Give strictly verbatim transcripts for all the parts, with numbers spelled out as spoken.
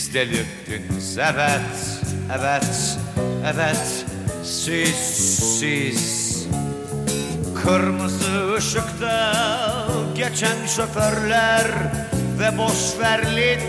delirttiniz. Evet, evet, evet. Siz, siz. Kırmızı ışıkta geçen şoförler ve boşverli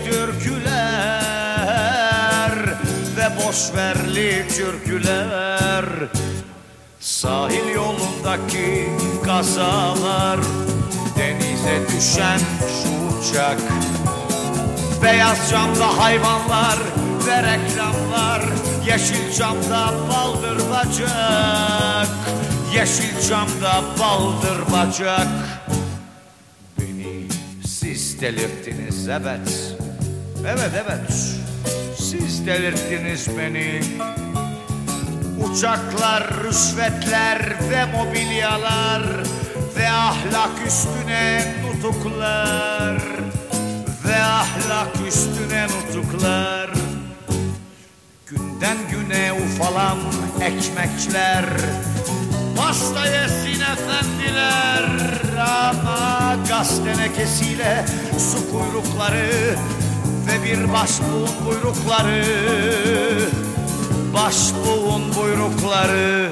türküler ve boşverli türküler. Sahil yolundaki kazalar, denize düşen şu uçak, beyaz camda hayvanlar ve reklamlar, yeşil camda baldır bacak, yeşil camda baldır bacak. Beni siz delirttiniz, evet, evet, evet, siz delirttiniz beni. Uçaklar, rüşvetler ve mobilyalar ve ahlak üstüne nutuklar ve ahlak üstüne nutuklar. Günden güne ufalan ekmekler, pasta yesin efendiler, ama gaz tenekesiyle su kuyrukları ve bir başbuğun buyrukları, başbuğun buyrukları.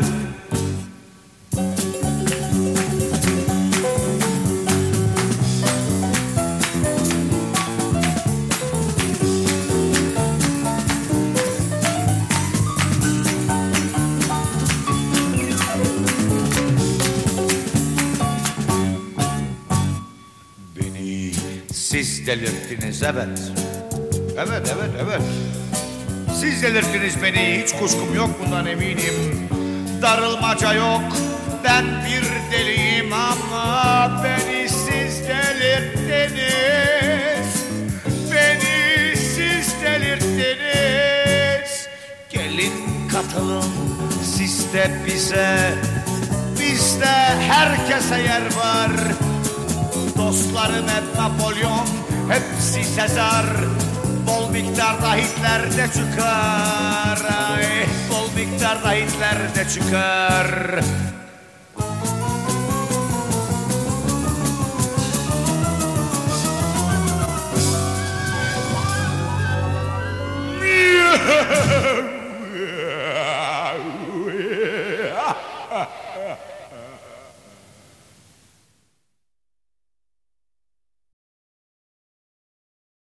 Beni siz delirttiniz, evet. Evet, evet, evet. Siz delirttiniz beni, hiç kuşkum yok, bundan eminim. Darılmaca yok, ben bir deliyim ama beni siz delirttiniz. Beni siz delirttiniz. Gelin katılın siz de bize, bizde herkese yer var. Dostlarım hep Napolyon, hepsi Sezar. Bol miktarda Hitler de çıkar, ay, bol miktarda Hitler de çıkar.